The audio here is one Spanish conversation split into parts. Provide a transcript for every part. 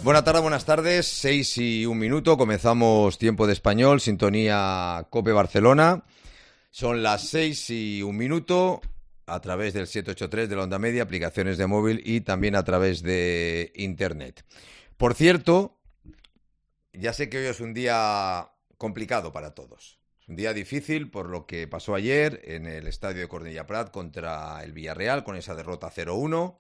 Buenas tardes, 6:01. Comenzamos Tiempo de Español, sintonía COPE Barcelona. Son las 6:01 a través del 783 de la onda media, aplicaciones de móvil y también a través de internet. Por cierto, ya sé que hoy es un día complicado para todos. Es un día difícil por lo que pasó ayer en el estadio de Cornellà Prat contra el Villarreal con esa derrota 0-1.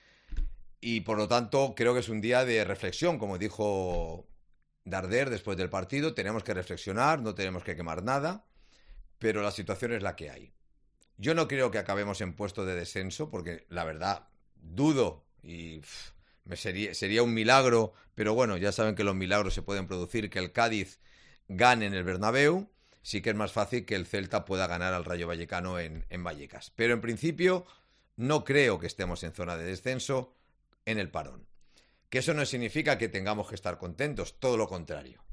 Y por lo tanto creo que es un día de reflexión, como dijo Darder después del partido. Tenemos que reflexionar, no tenemos que quemar nada, pero la situación es la que hay. Yo no creo que acabemos en puesto de descenso, porque la verdad dudo y sería un milagro, pero bueno, ya saben que los milagros se pueden producir, que el Cádiz gane en el Bernabéu. Sí que es más fácil que el Celta pueda ganar al Rayo Vallecano en Vallecas. Pero en principio no creo que estemos en zona de descenso en el parón. Que eso no significa que tengamos que estar contentos, todo lo contrario.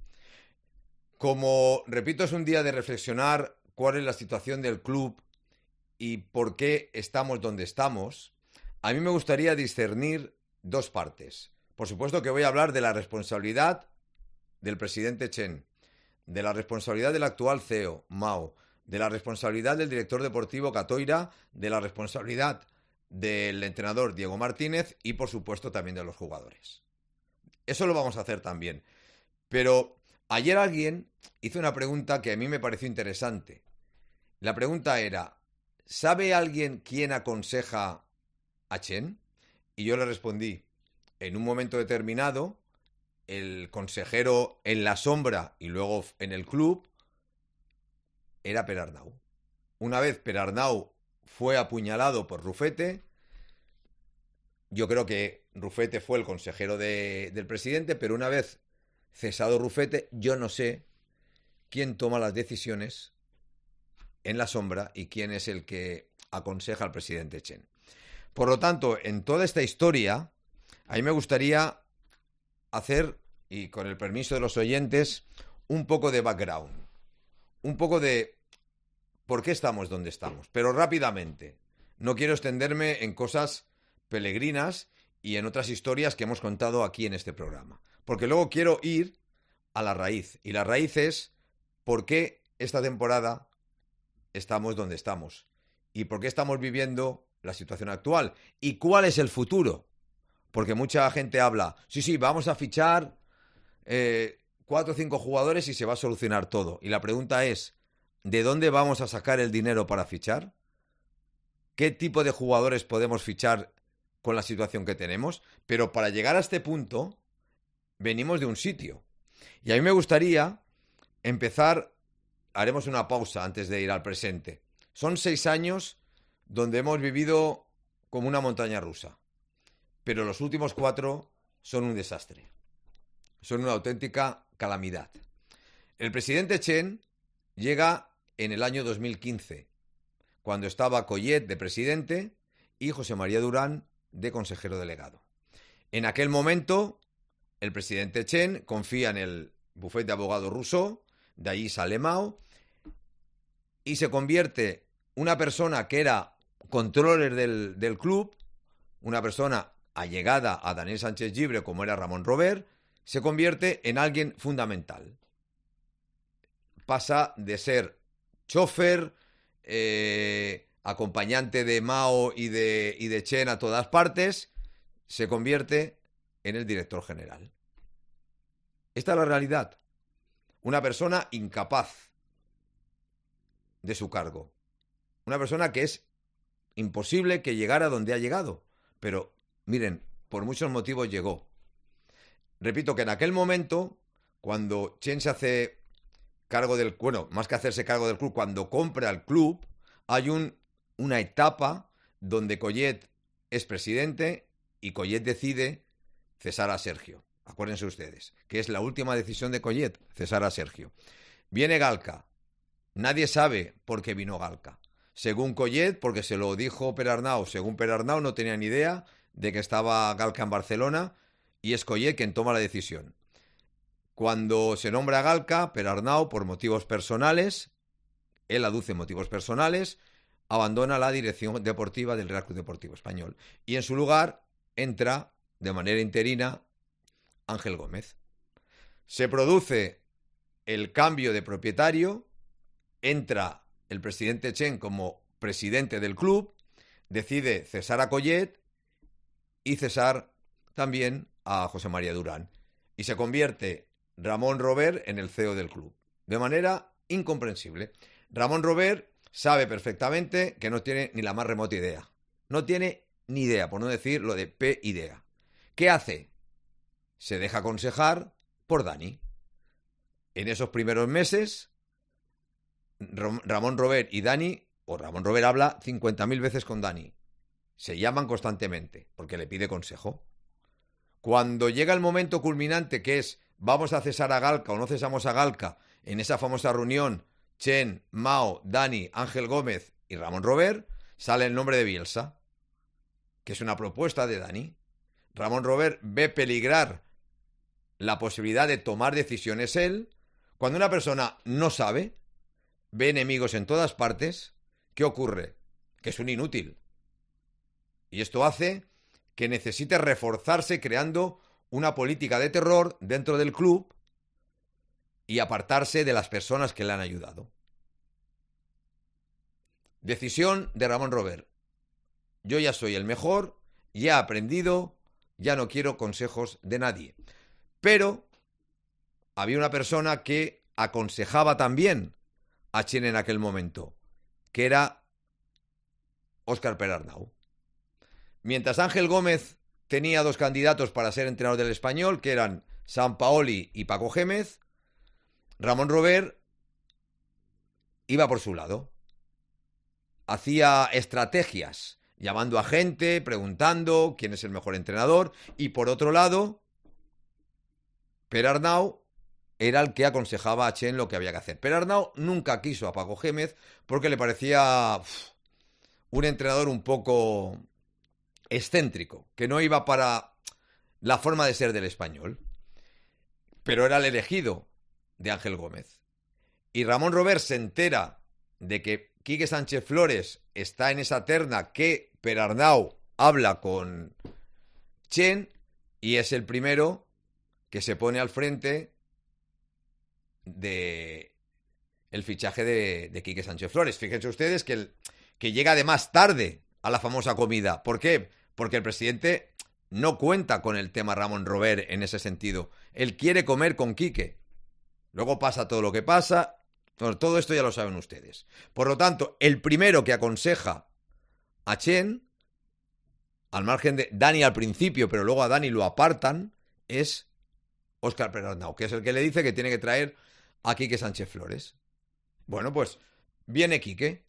Como, repito, es un día de reflexionar cuál es la situación del club y por qué estamos donde estamos, a mí me gustaría discernir dos partes. Por supuesto que voy a hablar de la responsabilidad del presidente Chen, de la responsabilidad del actual CEO, Mao, de la responsabilidad del director deportivo Catoira, de la responsabilidad del entrenador Diego Martínez y, por supuesto, también de los jugadores. Eso lo vamos a hacer también. Pero ayer alguien hizo una pregunta que a mí me pareció interesante. La pregunta era, ¿sabe alguien quién aconseja a Chen? Y yo le respondí, en un momento determinado, el consejero en la sombra y luego en el club era Per Arnau. Una vez Per Arnau fue apuñalado por Rufete. Yo creo que Rufete fue el consejero del presidente, pero una vez cesado Rufete, yo no sé quién toma las decisiones en la sombra y quién es el que aconseja al presidente Chen. Por lo tanto, en toda esta historia, a mí me gustaría hacer, y con el permiso de los oyentes, un poco de background, un poco de por qué estamos donde estamos, pero rápidamente. No quiero extenderme en cosas peregrinas y en otras historias que hemos contado aquí en este programa, porque luego quiero ir a la raíz, y la raíz es por qué esta temporada estamos donde estamos y por qué estamos viviendo la situación actual y cuál es el futuro, porque mucha gente habla, sí, vamos a fichar 4 o 5 jugadores y se va a solucionar todo, y la pregunta es, ¿de dónde vamos a sacar el dinero para fichar? ¿Qué tipo de jugadores podemos fichar con la situación que tenemos? Pero para llegar a este punto, venimos de un sitio. Y a mí me gustaría empezar, haremos una pausa antes de ir al presente. Son 6 años donde hemos vivido como una montaña rusa. Pero los últimos 4 son un desastre. Son una auténtica calamidad. El presidente Chen llega en el año 2015, cuando estaba Collet de presidente y José María Durán de consejero delegado. En aquel momento, el presidente Chen confía en el bufete de abogados Rousseau, de allí sale Mao, y se convierte una persona que era controller del club, una persona allegada a Daniel Sánchez Llibre como era Ramón Robert, se convierte en alguien fundamental. Pasa de ser chofer, acompañante de Mao y de Chen a todas partes, se convierte en el director general. Esta es la realidad. Una persona incapaz de su cargo. Una persona que es imposible que llegara donde ha llegado. Pero, miren, por muchos motivos llegó. Repito que en aquel momento, cuando Chen se hace cargo del... Bueno, más que hacerse cargo del club, cuando compra el club, hay una etapa donde Collet es presidente y Collet decide cesar a Sergio. Acuérdense ustedes, que es la última decisión de Collet, cesar a Sergio. Viene Galca. Nadie sabe por qué vino Galca. Según Collet, porque se lo dijo Per Arnau. Según Per Arnau, no tenía ni idea de que estaba Galca en Barcelona y es Collet quien toma la decisión. Cuando se nombra a Galca, Per Arnau, por motivos personales, él aduce motivos personales, abandona la dirección deportiva del Real Club Deportivo Español. Y en su lugar entra, de manera interina, Ángel Gómez. Se produce el cambio de propietario, entra el presidente Chen como presidente del club, decide cesar a Collet y cesar también a José María Durán. Y se convierte Ramón Robert en el CEO del club. De manera incomprensible. Ramón Robert sabe perfectamente que no tiene ni la más remota idea. No tiene ni idea, por no decir lo de P idea. ¿Qué hace? Se deja aconsejar por Dani. En esos primeros meses, Ramón Robert y Dani, o Ramón Robert habla 50.000 veces con Dani. Se llaman constantemente, porque le pide consejo. Cuando llega el momento culminante, que es vamos a cesar a Galca o no cesamos a Galca, en esa famosa reunión, Chen, Mao, Dani, Ángel Gómez y Ramón Robert, sale el nombre de Bielsa, que es una propuesta de Dani. Ramón Robert ve peligrar la posibilidad de tomar decisiones él. Cuando una persona no sabe, ve enemigos en todas partes, ¿qué ocurre? Que es un inútil. Y esto hace que necesite reforzarse creando una política de terror dentro del club y apartarse de las personas que le han ayudado. Decisión de Ramón Robert. Yo ya soy el mejor, ya he aprendido, ya no quiero consejos de nadie. Pero había una persona que aconsejaba también a Chen en aquel momento, que era Óscar Perarnau. Mientras Ángel Gómez tenía dos candidatos para ser entrenador del Español, que eran Sampaoli y Paco Gémez, Ramón Robert iba por su lado. Hacía estrategias, llamando a gente, preguntando quién es el mejor entrenador, y por otro lado, Perarnau era el que aconsejaba a Chen lo que había que hacer. Perarnau nunca quiso a Paco Gémez porque le parecía un entrenador un poco excéntrico, que no iba para la forma de ser del Español. Pero era el elegido de Ángel Gómez. Y Ramón Robert se entera de que Quique Sánchez Flores está en esa terna que Perarnau habla con Chen y es el primero que se pone al frente de el fichaje de Quique Sánchez Flores. Fíjense ustedes que llega de más tarde a la famosa comida. ¿Por qué? Porque el presidente no cuenta con el tema Ramón Robert en ese sentido. Él quiere comer con Quique. Luego pasa todo lo que pasa. Bueno, todo esto ya lo saben ustedes. Por lo tanto, el primero que aconseja a Chen, al margen de Dani al principio, pero luego a Dani lo apartan, es Óscar Perarnau, que es el que le dice que tiene que traer a Quique Sánchez Flores. Bueno, pues viene Quique.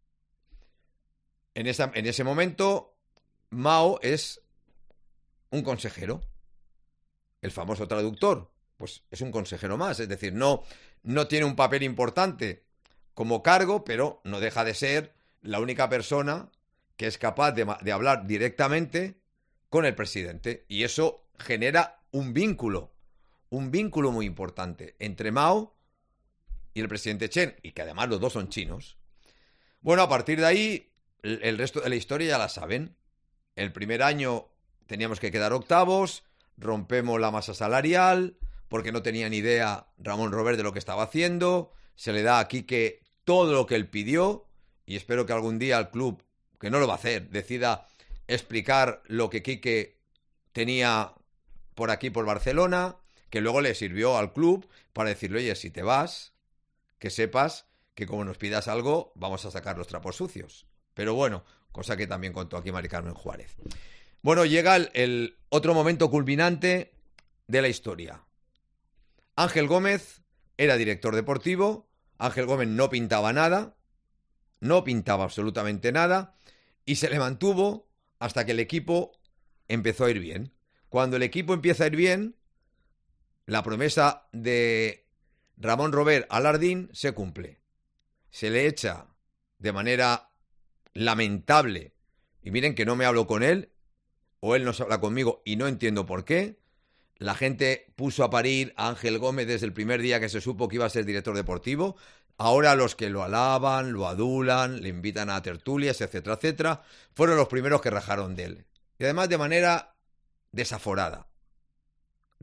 En ese momento, Mao es un consejero. El famoso traductor, pues es un consejero más. Es decir, no tiene un papel importante como cargo, pero no deja de ser la única persona que es capaz de hablar directamente con el presidente. Y eso genera un vínculo muy importante entre Mao y el presidente Chen, y que además los dos son chinos. Bueno, a partir de ahí, el resto de la historia ya la saben. El primer año teníamos que quedar octavos, rompemos la masa salarial, porque no tenía ni idea Ramón Robert de lo que estaba haciendo, se le da a Quique todo lo que él pidió, y espero que algún día el club, que no lo va a hacer, decida explicar lo que Quique tenía por aquí, por Barcelona, que luego le sirvió al club para decirle, oye, si te vas, que sepas que como nos pidas algo, vamos a sacar los trapos sucios. Pero bueno, cosa que también contó aquí Mari Carmen Juárez. Bueno, llega el otro momento culminante de la historia. Ángel Gómez era director deportivo. Ángel Gómez no pintaba nada, no pintaba absolutamente nada, y se le mantuvo hasta que el equipo empezó a ir bien. Cuando el equipo empieza a ir bien, la promesa de Ramón Robert a Lardín se cumple. Se le echa de manera lamentable, y miren que no me hablo con él, o él no se habla conmigo y no entiendo por qué. La gente puso a parir a Ángel Gómez desde el primer día que se supo que iba a ser director deportivo. Ahora los que lo alaban, lo adulan, le invitan a tertulias, etcétera, etcétera, fueron los primeros que rajaron de él. Y además de manera desaforada.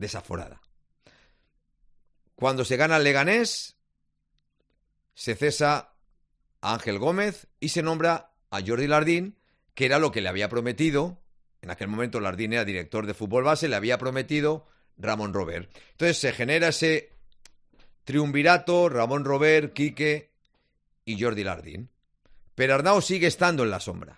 desaforada. Cuando se gana el Leganés, se cesa a Ángel Gómez y se nombra a Jordi Lardín, que era lo que le había prometido. En aquel momento Lardín era director de fútbol base, le había prometido Ramón Robert. Entonces se genera ese triunvirato, Ramón Robert, Quique y Jordi Lardín. Pero Arnau sigue estando en la sombra.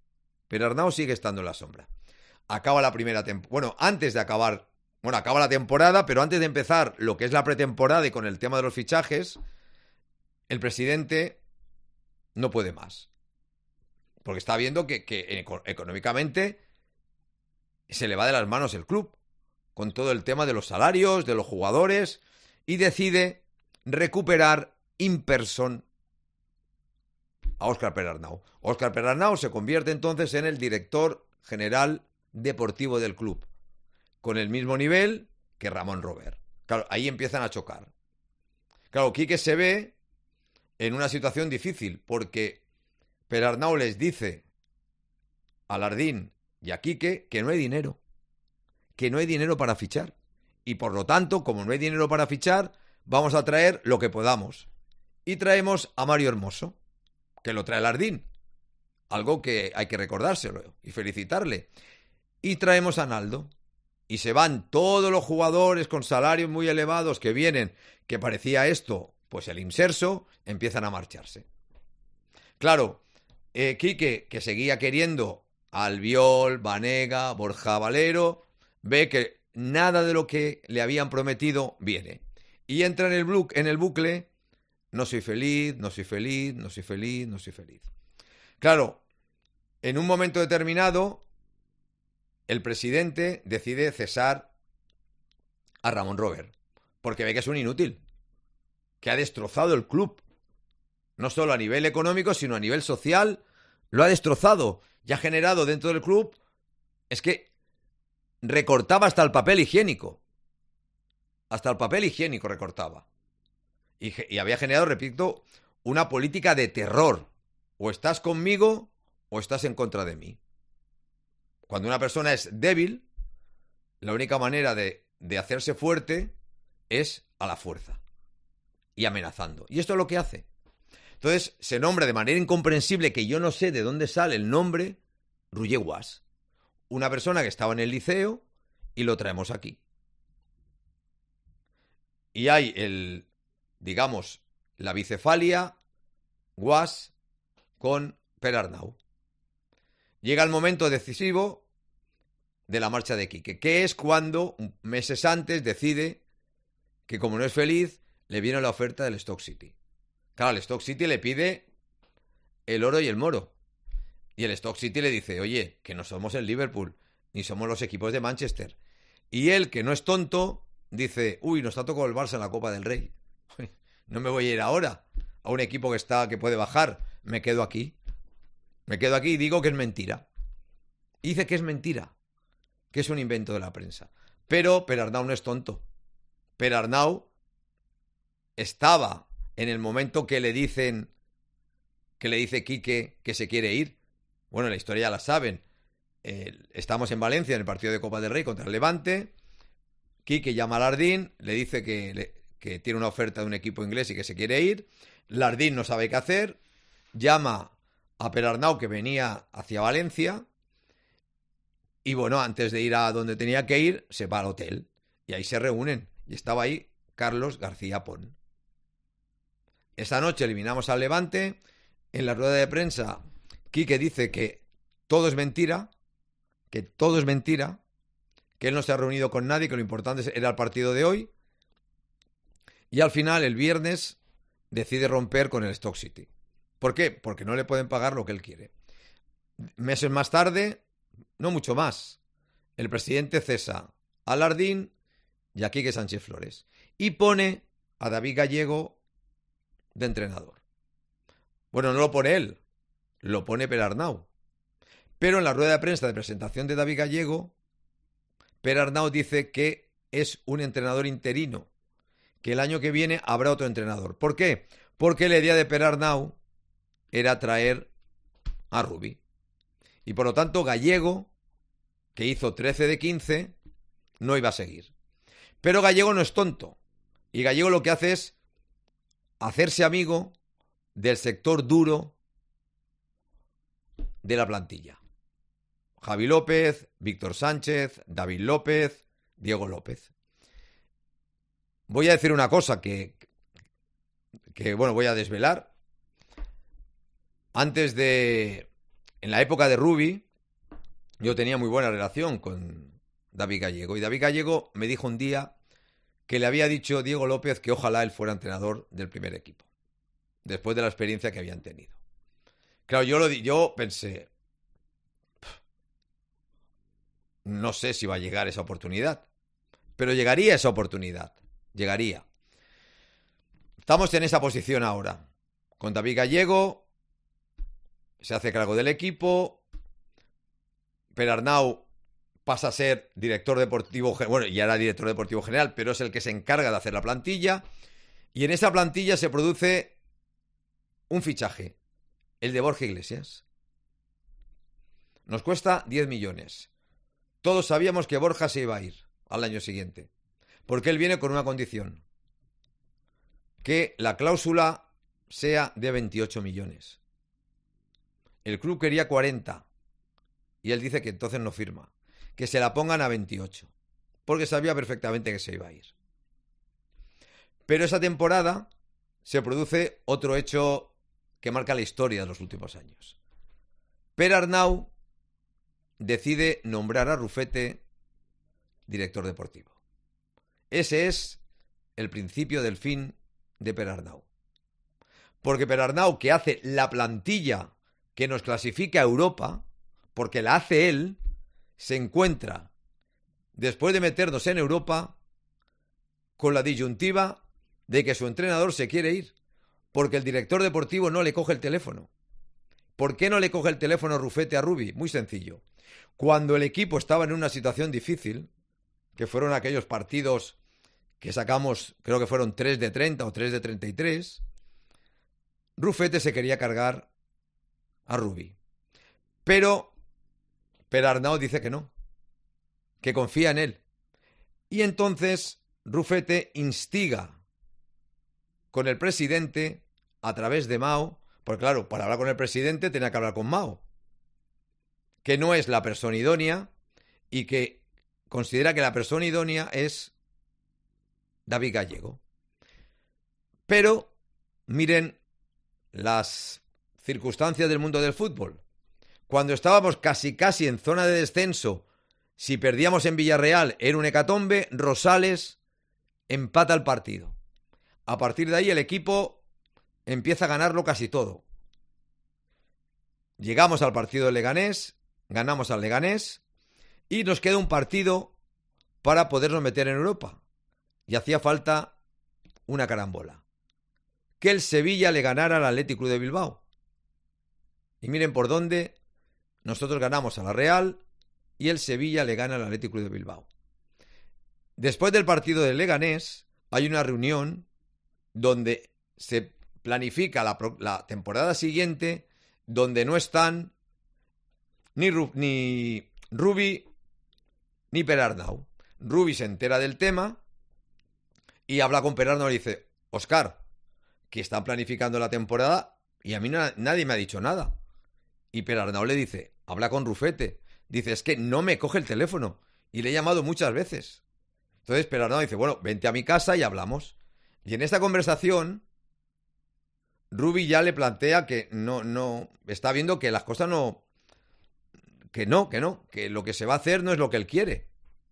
Acaba la primera temporada. Bueno, antes de acabar... Bueno, acaba la temporada, pero antes de empezar lo que es la pretemporada y con el tema de los fichajes, el presidente no puede más. Porque está viendo que económicamente se le va de las manos el club, con todo el tema de los salarios, de los jugadores, y decide recuperar in person a Óscar Pere-Arnau. Óscar Pere-Arnau se convierte entonces en el director general deportivo del club, con el mismo nivel que Ramón Robert. Claro, ahí empiezan a chocar. Claro, Quique se ve en una situación difícil, porque Pere-Arnau les dice a Lardín y a Quique que no hay dinero para fichar. Y por lo tanto, como no hay dinero para fichar, vamos a traer lo que podamos. Y traemos a Mario Hermoso, que lo trae Lardín. Algo que hay que recordárselo y felicitarle. Y traemos a Naldo. Y se van todos los jugadores con salarios muy elevados que vienen, que parecía esto, pues el inserso, empiezan a marcharse. Claro, Quique, que seguía queriendo a Albiol, Banega, Borja Valero, ve que nada de lo que le habían prometido viene. Y entra en el bucle, no soy feliz. Claro, en un momento determinado, el presidente decide cesar a Ramón Robert, porque ve que es un inútil, que ha destrozado el club. No solo a nivel económico, sino a nivel social, lo ha destrozado y ha generado dentro del club, es que recortaba hasta el papel higiénico. Hasta el papel higiénico recortaba. Y había generado, repito, una política de terror. O estás conmigo o estás en contra de mí. Cuando una persona es débil, la única manera de hacerse fuerte es a la fuerza y amenazando. Y esto es lo que hace. Entonces se nombra de manera incomprensible, que yo no sé de dónde sale el nombre, Roger Guas. Una persona que estaba en el liceo y lo traemos aquí. Y hay la bicefalia Guas con Pere-Arnau. Llega el momento decisivo de la marcha de Quique, que es cuando, meses antes, decide que como no es feliz, le viene la oferta del Stoke City. Claro, el Stoke City le pide el oro y el moro. Y el Stoke City le dice, oye, que no somos el Liverpool, ni somos los equipos de Manchester. Y él, que no es tonto, dice, nos ha tocado el Barça en la Copa del Rey. No me voy a ir ahora a un equipo que puede bajar. Me quedo aquí y digo que es mentira. Y dice que es mentira, que es un invento de la prensa. Pero Pere-Arnau no es tonto. Pere-Arnau estaba en el momento que le dice Quique que se quiere ir. Bueno, la historia ya la saben. Estamos en Valencia en el partido de Copa del Rey contra el Levante. Quique llama a Lardín, le dice que tiene una oferta de un equipo inglés y que se quiere ir. Lardín no sabe qué hacer. Llama a Pere-Arnau, que venía hacia Valencia. Y bueno, antes de ir a donde tenía que ir, se va al hotel. Y ahí se reúnen. Y estaba ahí Carlos García Pon. Esa noche eliminamos al Levante. En la rueda de prensa, Quique dice que todo es mentira, que él no se ha reunido con nadie, que lo importante era el partido de hoy. Y al final, el viernes, decide romper con el Stoke City. ¿Por qué? Porque no le pueden pagar lo que él quiere. Meses más tarde, no mucho más, el presidente cesa a Lardín y a Quique Sánchez Flores. Y pone a David Gallego de entrenador. Bueno, no lo pone él, lo pone Pere-Arnau. Pero en la rueda de prensa de presentación de David Gallego, Pere-Arnau dice que es un entrenador interino, que el año que viene habrá otro entrenador. ¿Por qué? Porque la idea de Pere-Arnau era traer a Rubí. Y por lo tanto, Gallego, que hizo 13 de 15, no iba a seguir. Pero Gallego no es tonto. Y Gallego lo que hace es hacerse amigo del sector duro de la plantilla. Javi López, Víctor Sánchez, David López, Diego López. Voy a decir una cosa que voy a desvelar. En la época de Rubi, yo tenía muy buena relación con David Gallego. Y David Gallego me dijo un día que le había dicho Diego López que ojalá él fuera entrenador del primer equipo, después de la experiencia que habían tenido. Claro, yo pensé, no sé si va a llegar esa oportunidad, pero llegaría esa oportunidad, llegaría. Estamos en esa posición ahora, con David Gallego, se hace cargo del equipo, Perarnau pasa a ser director deportivo, bueno, ya era director deportivo general, pero es el que se encarga de hacer la plantilla, y en esa plantilla se produce un fichaje, el de Borja Iglesias. Nos cuesta 10 millones. Todos sabíamos que Borja se iba a ir al año siguiente, porque él viene con una condición, que la cláusula sea de 28 millones. El club quería 40 y él dice que entonces no firma, que se la pongan a 28, porque sabía perfectamente que se iba a ir. Pero esa temporada se produce otro hecho que marca la historia de los últimos años. Perarnau decide nombrar a Rufete director deportivo. Ese es el principio del fin de Perarnau. Porque Perarnau, que hace la plantilla que nos clasifica a Europa, porque la hace él, se encuentra, después de meternos en Europa, con la disyuntiva de que su entrenador se quiere ir, porque el director deportivo no le coge el teléfono. ¿Por qué no le coge el teléfono Rufete a Rubi? Muy sencillo. Cuando el equipo estaba en una situación difícil, que fueron aquellos partidos que sacamos, creo que fueron 3 de 30 o 3 de 33, Rufete se quería cargar a Rubi. Pero Perarnau dice que no, que confía en él. Y entonces Rufete instiga con el presidente a través de Mao, porque claro, para hablar con el presidente tenía que hablar con Mao, que no es la persona idónea y que considera que la persona idónea es David Gallego. Pero miren las circunstancias del mundo del fútbol. Cuando estábamos casi en zona de descenso, si perdíamos en Villarreal era un hecatombe, Rosales empata el partido. A partir de ahí el equipo empieza a ganarlo casi todo. Llegamos al partido del Leganés, ganamos al Leganés y nos queda un partido para podernos meter en Europa. Y hacía falta una carambola. Que el Sevilla le ganara al Athletic Club de Bilbao. Y miren por dónde nosotros ganamos a la Real y el Sevilla le gana al Athletic Club de Bilbao. Después del partido del Leganés hay una reunión donde se planifica la temporada siguiente, donde no están ni Rubi ni Perarnau. Rubi se entera del tema y habla con Perarnau y dice: Óscar, que están planificando la temporada y a mí nadie me ha dicho nada. Y Perarnau le dice: habla con Rufete. Dice: es que no me coge el teléfono y le he llamado muchas veces. Entonces Perarnau dice: bueno, vente a mi casa y hablamos. Y en esta conversación Rubi ya le plantea que no está viendo que las cosas que lo que se va a hacer no es lo que él quiere.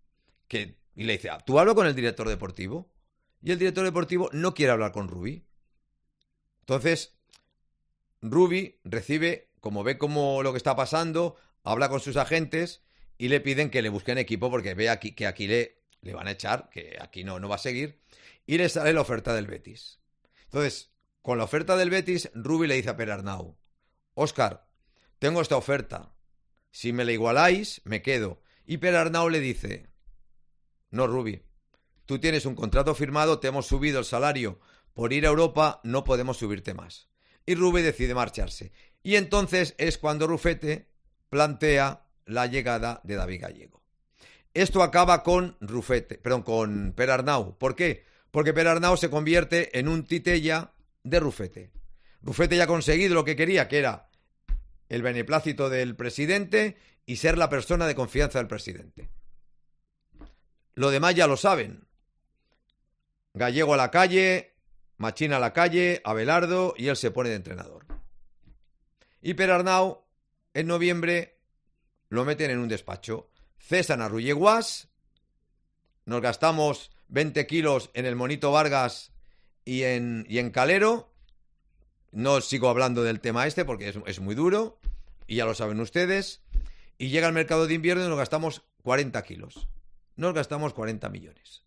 Y le dice: ¿tú hablas con el director deportivo? Y el director deportivo no quiere hablar con Rubi. Entonces Rubi recibe, como ve como lo que está pasando, habla con sus agentes y le piden que le busquen equipo porque ve que aquí le van a echar, que aquí no va a seguir, y le sale la oferta del Betis. Entonces, con la oferta del Betis, Rubi le dice a Perarnau: Óscar, tengo esta oferta, si me la igualáis, me quedo. Y Perarnau le dice: no, Rubi, tú tienes un contrato firmado, te hemos subido el salario por ir a Europa, no podemos subirte más. Y Rubi decide marcharse. Y entonces es cuando Rufete plantea la llegada de David Gallego. Esto acaba con Rufete, perdón, con Perarnau. ¿Por qué? Porque Perarnau se convierte en un titella de Rufete. Rufete ya ha conseguido lo que quería, que era el beneplácito del presidente y ser la persona de confianza del presidente. Lo demás ya lo saben. Gallego a la calle, Machín a la calle, Abelardo, y él se pone de entrenador. Y Perarnau, en noviembre, lo meten en un despacho. Cesan a Rulleguas, nos gastamos 20 kilos en el Monito Vargas y en Calero. No sigo hablando del tema este porque es muy duro, y ya lo saben ustedes. Y llega el mercado de invierno y nos gastamos 40 kilos. Nos gastamos 40 millones.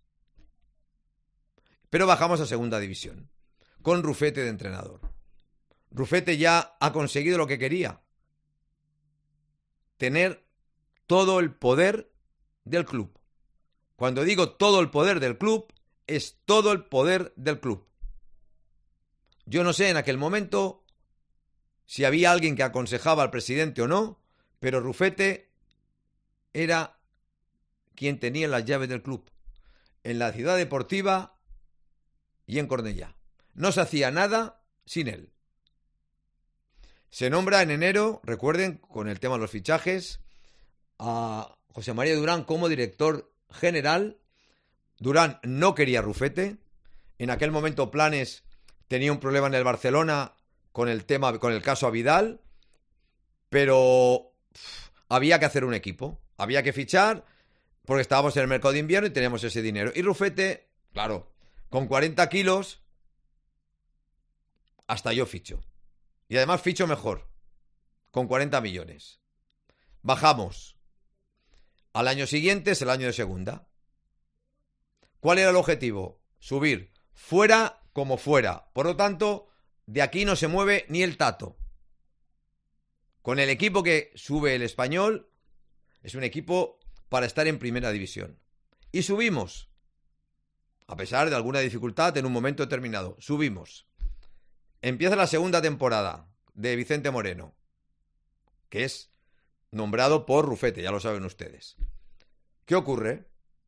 Pero bajamos a segunda división, con Rufete de entrenador. Rufete ya ha conseguido lo que quería. Tener todo el poder del club. Cuando digo todo el poder del club, es todo el poder del club. Yo no sé en aquel momento si había alguien que aconsejaba al presidente o no, pero Rufete era quien tenía las llaves del club, en la Ciudad Deportiva y en Cornellá. No se hacía nada sin él. Se nombra en enero, recuerden, con el tema de los fichajes, a José María Durán como director general. Durán no quería a Rufete. En aquel momento Planes tenía un problema en el Barcelona con el caso a Vidal, pero había que hacer un equipo, había que fichar, porque estábamos en el mercado de invierno y teníamos ese dinero. Y Rufete, claro, con 40 kilos, hasta yo ficho. Y además ficho mejor, con 40 millones. Bajamos. Al año siguiente es el año de segunda. ¿Cuál era el objetivo? Subir, fuera como fuera. Por lo tanto, de aquí no se mueve ni el tato. Con el equipo que sube el Español, es un equipo para estar en primera división. Y subimos. A pesar de alguna dificultad en un momento determinado. Subimos. Empieza la segunda temporada de Vicente Moreno, que es nombrado por Rufete, ya lo saben ustedes. ¿Qué ocurre?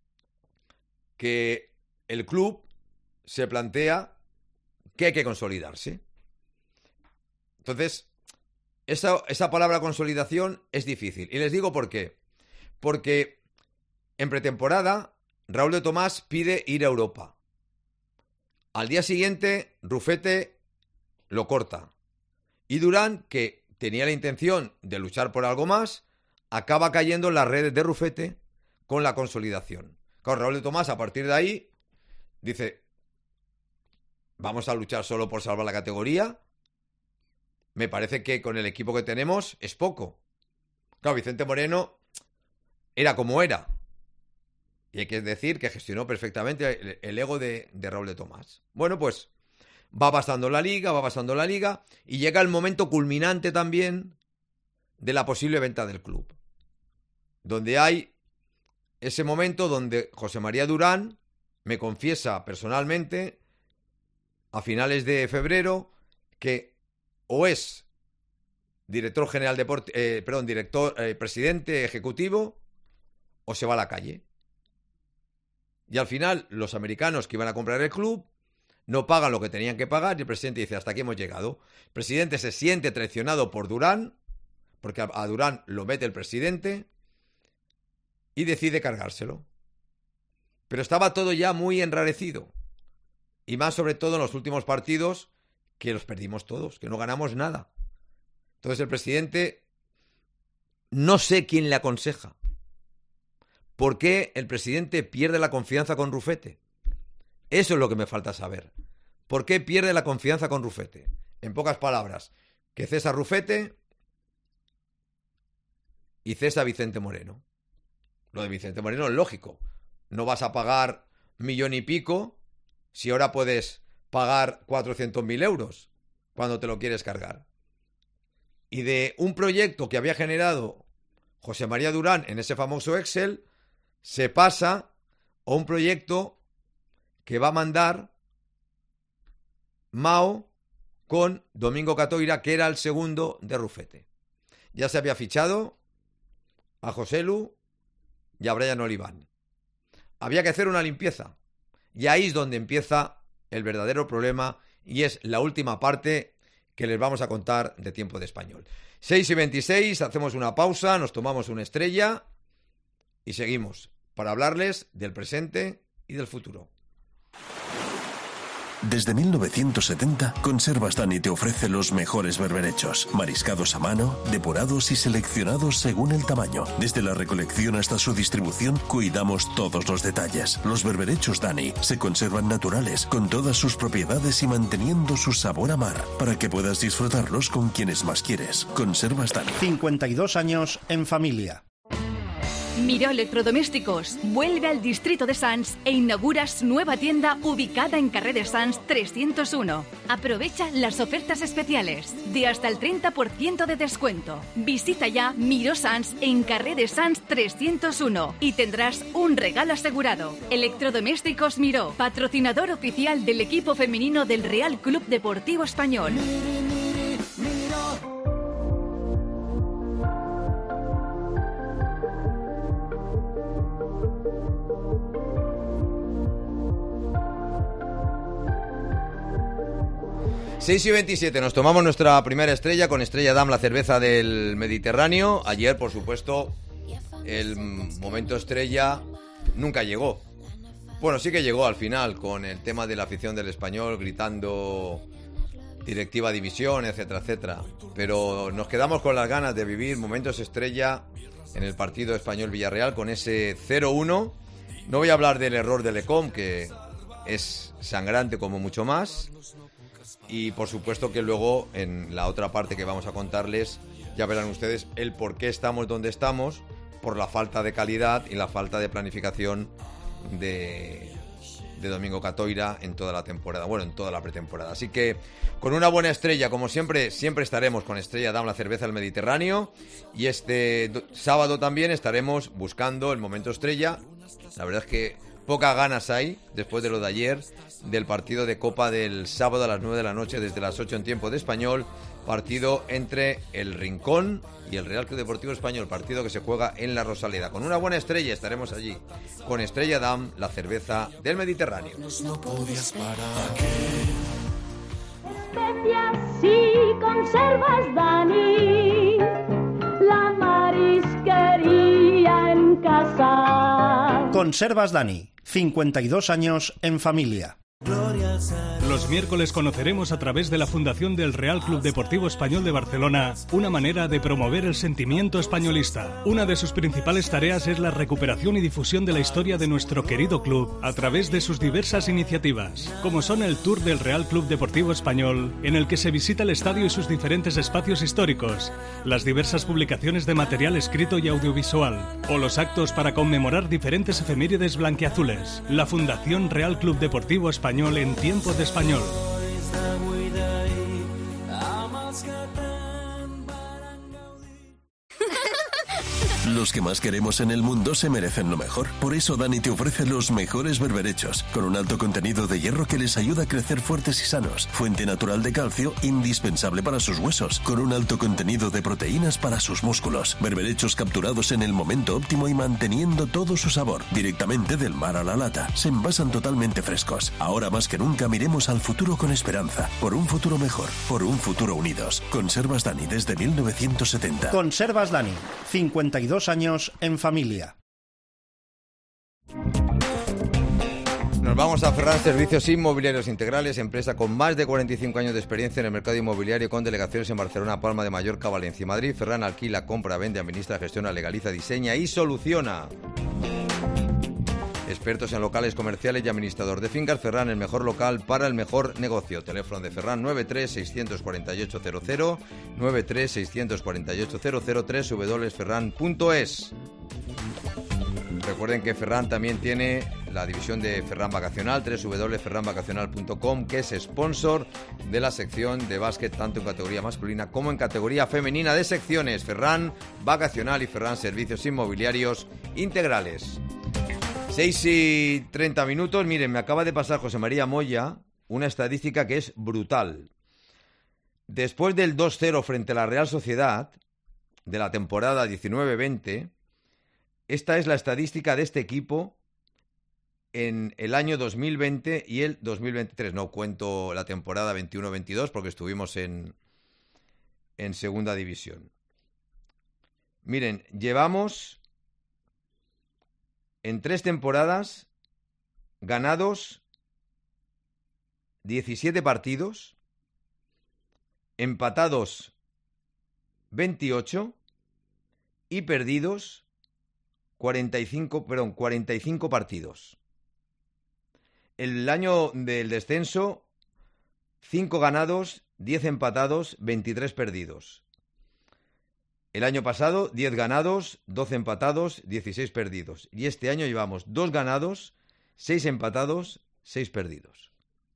Que el club se plantea que hay que consolidarse. Entonces, esa palabra consolidación es difícil. Y les digo por qué. Porque en pretemporada, Raúl de Tomás pide ir a Europa. Al día siguiente, Rufete lo corta. Y Durán, que tenía la intención de luchar por algo más, acaba cayendo en las redes de Rufete con la consolidación. Claro, Raúl de Tomás, a partir de ahí, dice, vamos a luchar solo por salvar la categoría. Me parece que con el equipo que tenemos es poco. Claro, Vicente Moreno era como era. Y hay que decir que gestionó perfectamente el ego de Raúl de Tomás. Bueno, pues va pasando la liga, y llega el momento culminante también de la posible venta del club. Donde hay ese momento donde José María Durán me confiesa personalmente, a finales de febrero, que o es director general presidente ejecutivo, o se va a la calle. Y al final, los americanos que iban a comprar el club no pagan lo que tenían que pagar y el presidente dice, hasta aquí hemos llegado. El presidente se siente traicionado por Durán, porque a Durán lo mete el presidente, y decide cargárselo. Pero estaba todo ya muy enrarecido. Y más sobre todo en los últimos partidos, que los perdimos todos, que no ganamos nada. Entonces el presidente, no sé quién le aconseja. ¿Por qué el presidente pierde la confianza con Rufete? Eso es lo que me falta saber. ¿Por qué pierde la confianza con Rufete? En pocas palabras, que cesa Rufete y cesa Vicente Moreno. Lo de Vicente Moreno es lógico. No vas a pagar 1,000,000 y pico si ahora puedes pagar 400.000 euros cuando te lo quieres cargar. Y de un proyecto que había generado José María Durán en ese famoso Excel, se pasa a un proyecto que va a mandar Mao con Domingo Catoira, que era el segundo de Rufete. Ya se había fichado a Joselu y a Brian Oliván. Había que hacer una limpieza. Y ahí es donde empieza el verdadero problema y es la última parte que les vamos a contar de Tiempo de Español. 6:26, hacemos una pausa, nos tomamos una estrella y seguimos para hablarles del presente y del futuro. Desde 1970, Conservas Dani te ofrece los mejores berberechos, mariscados a mano, depurados y seleccionados según el tamaño. Desde la recolección hasta su distribución, cuidamos todos los detalles. Los berberechos Dani se conservan naturales, con todas sus propiedades y manteniendo su sabor a mar, para que puedas disfrutarlos con quienes más quieres. Conservas Dani. 52 años en familia. Miró Electrodomésticos vuelve al distrito de Sants e inaugura su nueva tienda ubicada en Carrer de Sants 301. Aprovecha las ofertas especiales de hasta el 30% de descuento. Visita ya Miró Sants en Carrer de Sants 301 y tendrás un regalo asegurado. Electrodomésticos Miró, patrocinador oficial del equipo femenino del Real Club Deportivo Español. 6:27, nos tomamos nuestra primera estrella con Estrella Damm, la cerveza del Mediterráneo. Ayer, por supuesto, el momento estrella nunca llegó. Bueno, sí que llegó al final con el tema de la afición del Español gritando directiva división, etcétera, etcétera. Pero nos quedamos con las ganas de vivir momentos estrella en el partido Español-Villarreal con ese 0-1. No voy a hablar del error de Lecom, que es sangrante como mucho más. Y por supuesto que luego en la otra parte que vamos a contarles ya verán ustedes el por qué estamos donde estamos, por la falta de calidad y la falta de planificación de Domingo Catoira en toda la temporada, bueno, en toda la pretemporada. Así que con una buena estrella, como siempre estaremos con Estrella Damm, la cerveza del Mediterráneo, y este sábado también estaremos buscando el momento estrella. La verdad es que pocas ganas hay, después de lo de ayer, del partido de Copa del sábado a las 9 de la noche, desde las 8 en Tiempo de Español, partido entre el Rincón y el Real Club Deportivo Español, partido que se juega en la Rosaleda. Con una buena estrella estaremos allí, con Estrella Damm, la cerveza del Mediterráneo. No podías parar. Especias y conservas Dani, la marisquería en casa. Conservas Dani, 52 años en familia. Los miércoles conoceremos a través de la Fundación del Real Club Deportivo Español de Barcelona una manera de promover el sentimiento españolista. Una de sus principales tareas es la recuperación y difusión de la historia de nuestro querido club a través de sus diversas iniciativas, como son el Tour del Real Club Deportivo Español, en el que se visita el estadio y sus diferentes espacios históricos, las diversas publicaciones de material escrito y audiovisual, o los actos para conmemorar diferentes efemérides blanquiazules. La Fundación Real Club Deportivo Español en Tiempo de Español. Los que más queremos en el mundo se merecen lo mejor. Por eso Dani te ofrece los mejores berberechos, con un alto contenido de hierro que les ayuda a crecer fuertes y sanos, fuente natural de calcio indispensable para sus huesos, con un alto contenido de proteínas para sus músculos. Berberechos capturados en el momento óptimo y manteniendo todo su sabor, directamente del mar a la lata. Se envasan totalmente frescos. Ahora más que nunca miremos al futuro con esperanza, por un futuro mejor, por un futuro unidos. Conservas Dani desde 1970. Conservas Dani, 52 años en familia. Nos vamos a Ferran Servicios Inmobiliarios Integrales, empresa con más de 45 años de experiencia en el mercado inmobiliario, con delegaciones en Barcelona, Palma de Mallorca, Valencia y Madrid. Ferran alquila, compra, vende, administra, gestiona, legaliza, diseña y soluciona. Expertos en locales comerciales y administrador de fincas. Ferran, el mejor local para el mejor negocio. Teléfono de Ferran 93-648-00, 93-648-00, www.ferran.es. Recuerden que Ferran también tiene la división de Ferran Vacacional, www.ferranvacacional.com, que es sponsor de la sección de básquet tanto en categoría masculina como en categoría femenina de secciones. Ferran Vacacional y Ferran Servicios Inmobiliarios Integrales. 6:30. Miren, me acaba de pasar José María Moya una estadística que es brutal. Después del 2-0 frente a la Real Sociedad de la temporada 19-20, esta es la estadística de este equipo en el año 2020 y el 2023. No cuento la temporada 21-22 porque estuvimos en segunda división. Miren, llevamos en 3 temporadas ganados 17 partidos, empatados 28 y perdidos 45 partidos. El año del descenso, 5 ganados, 10 empatados, 23 perdidos. El año pasado, 10 ganados, 12 empatados, 16 perdidos. Y este año llevamos 2 ganados, 6 empatados, 6 perdidos.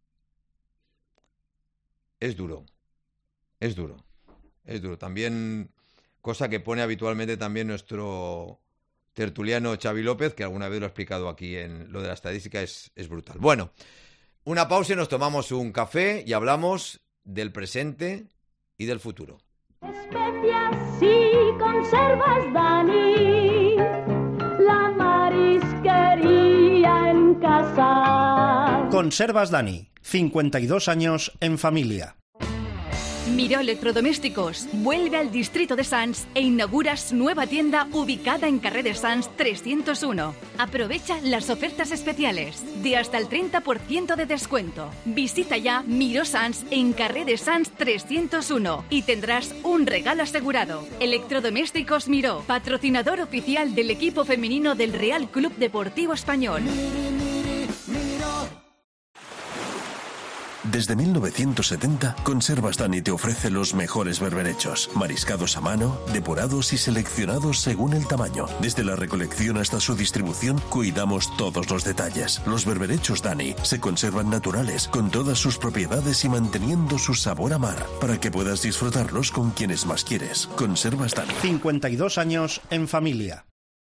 Es duro. Es duro. Es duro. También, cosa que pone habitualmente también nuestro tertuliano Xavi López, que alguna vez lo ha explicado aquí en lo de la estadística, es brutal. Bueno, una pausa y nos tomamos un café y hablamos del presente y del futuro. Especias y conservas, Dani, la marisquería en casa. Conservas Dani, 52 años en familia. Miró Electrodomésticos vuelve al distrito de Sants e inaugura su nueva tienda ubicada en Carrer de Sants 301. Aprovecha las ofertas especiales de hasta el 30% de descuento. Visita ya Miró Sants en Carrer de Sants 301 y tendrás un regalo asegurado. Electrodomésticos Miró, patrocinador oficial del equipo femenino del Real Club Deportivo Español. Desde 1970, Conservas Dani te ofrece los mejores berberechos, mariscados a mano, depurados y seleccionados según el tamaño. Desde la recolección hasta su distribución, cuidamos todos los detalles. Los berberechos Dani se conservan naturales, con todas sus propiedades y manteniendo su sabor a mar, para que puedas disfrutarlos con quienes más quieres. Conservas Dani. 52 años en familia.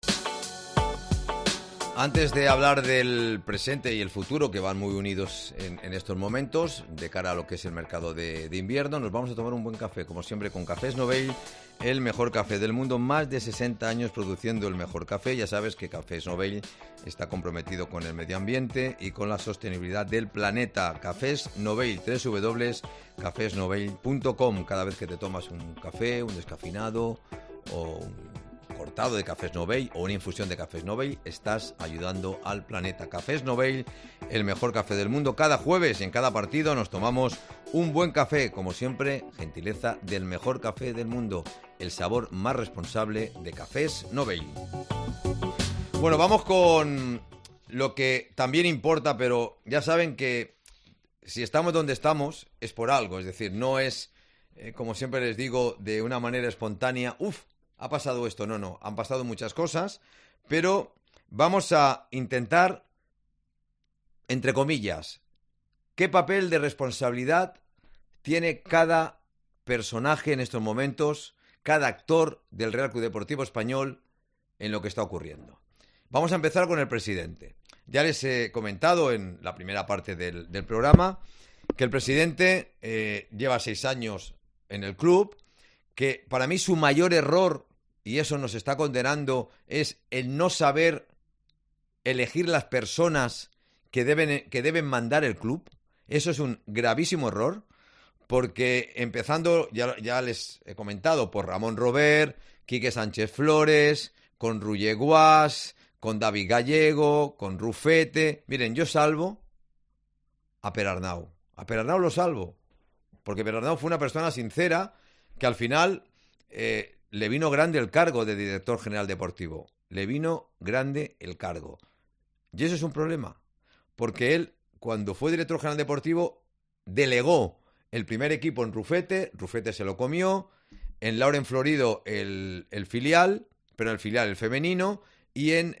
Antes de hablar del presente y el futuro, que van muy unidos en estos momentos, de cara a lo que es el mercado de invierno, nos vamos a tomar un buen café, como siempre, con Cafés Novell, el mejor café del mundo, más de 60 años produciendo el mejor café. Ya sabes que Cafés Novell está comprometido con el medio ambiente y con la sostenibilidad del planeta. Cafés Novell, www.cafesnovell.com. Cada vez que te tomas un café, un descafeinado o un cortado de Cafés Novell o una infusión de Cafés Novell, estás ayudando al planeta. Cafés Novell, el mejor café del mundo. Cada jueves en cada partido nos tomamos un buen café, como siempre, gentileza del mejor café del mundo, el sabor más responsable de Cafés Novell. Bueno, vamos con lo que también importa, pero ya saben que si estamos donde estamos es por algo, es decir, no es, como siempre les digo, de una manera espontánea, ha pasado esto, no, han pasado muchas cosas, pero vamos a intentar, entre comillas, qué papel de responsabilidad tiene cada personaje en estos momentos, cada actor del Real Club Deportivo Español en lo que está ocurriendo. Vamos a empezar con el presidente. Ya les he comentado en la primera parte del programa que el presidente lleva 6 años en el club, que para mí su mayor error, y eso nos está condenando, es el no saber elegir las personas que deben mandar el club. Eso es un gravísimo error, porque empezando, ya les he comentado, por Ramón Robert, Quique Sánchez Flores, con Ruye Guas, con David Gallego, con Rufete. Miren, yo salvo a Perarnau. A Perarnau lo salvo, porque Perarnau fue una persona sincera que al final le vino grande el cargo de director general deportivo. Le vino grande el cargo. Y eso es un problema, porque él, cuando fue director general deportivo, delegó el primer equipo en Rufete. Rufete se lo comió. En Lauren Florido el filial, pero el filial el femenino. Y en,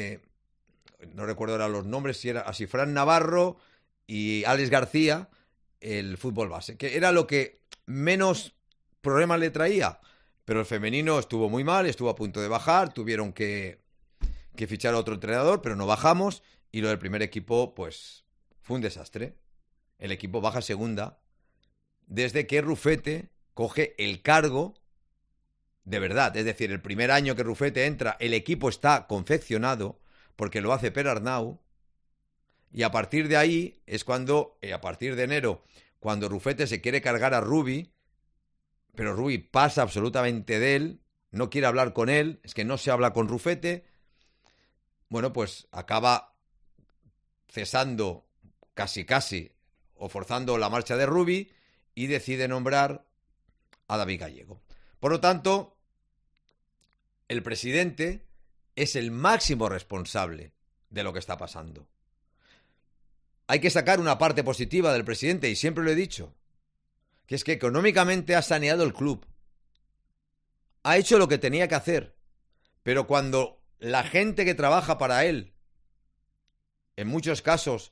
no recuerdo ahora los nombres, si era así, Fran Navarro y Alex García, el fútbol base, que era lo que menos problemas le traía. Pero el femenino estuvo muy mal, estuvo a punto de bajar, tuvieron que fichar a otro entrenador, pero no bajamos. Y lo del primer equipo, pues, fue un desastre. El equipo baja a segunda desde que Rufete coge el cargo de verdad. Es decir, el primer año que Rufete entra, el equipo está confeccionado porque lo hace Per Arnau. Y a partir de ahí es cuando, a partir de enero, cuando Rufete se quiere cargar a Rubi, pero Rubi pasa absolutamente de él, no quiere hablar con él, es que no se habla con Rufete. Bueno, pues acaba cesando casi o forzando la marcha de Rubi y decide nombrar a David Gallego. Por lo tanto, el presidente es el máximo responsable de lo que está pasando. Hay que sacar una parte positiva del presidente, y siempre lo he dicho, que es que económicamente ha saneado el club. Ha hecho lo que tenía que hacer, pero cuando la gente que trabaja para él, en muchos casos,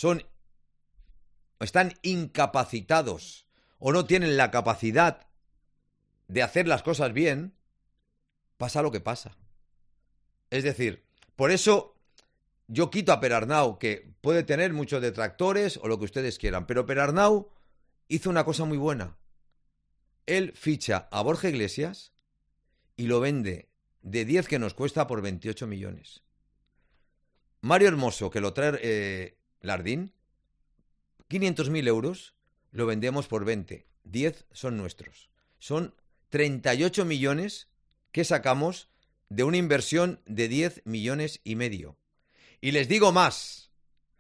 están incapacitados o no tienen la capacidad de hacer las cosas bien, pasa lo que pasa. Es decir, por eso yo quito a Per Arnau, que puede tener muchos detractores o lo que ustedes quieran, pero Per Arnau hizo una cosa muy buena. Él ficha a Borja Iglesias y lo vende de 10 que nos cuesta por 28 millones. Mario Hermoso, que lo trae Lardín, 500.000 euros, lo vendemos por 20. 10 son nuestros. Son 38 millones que sacamos de una inversión de 10 millones y medio. Y les digo más,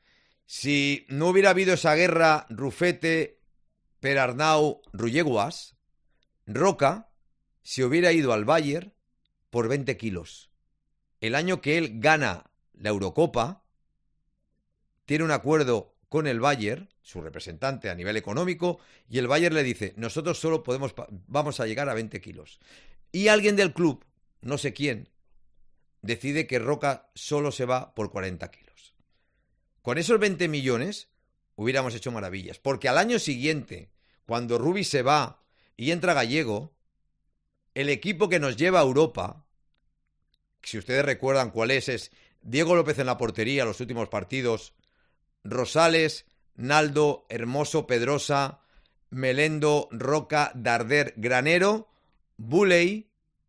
si no hubiera habido esa guerra Rufete, Per Arnau, Rulleguas, Roca se hubiera ido al Bayern por 20 kilos. El año que él gana la Eurocopa, tiene un acuerdo con el Bayern, su representante a nivel económico, y el Bayern le dice, nosotros solo vamos a llegar a 20 kilos. Y alguien del club, no sé quién, decide que Roca solo se va por 40 kilos. Con esos 20 millones hubiéramos hecho maravillas, porque al año siguiente, cuando Rubi se va y entra Gallego, el equipo que nos lleva a Europa, si ustedes recuerdan cuál es Diego López en la portería, los últimos partidos, Rosales, Naldo, Hermoso, Pedrosa, Melendo, Roca, Darder, Granero, Buley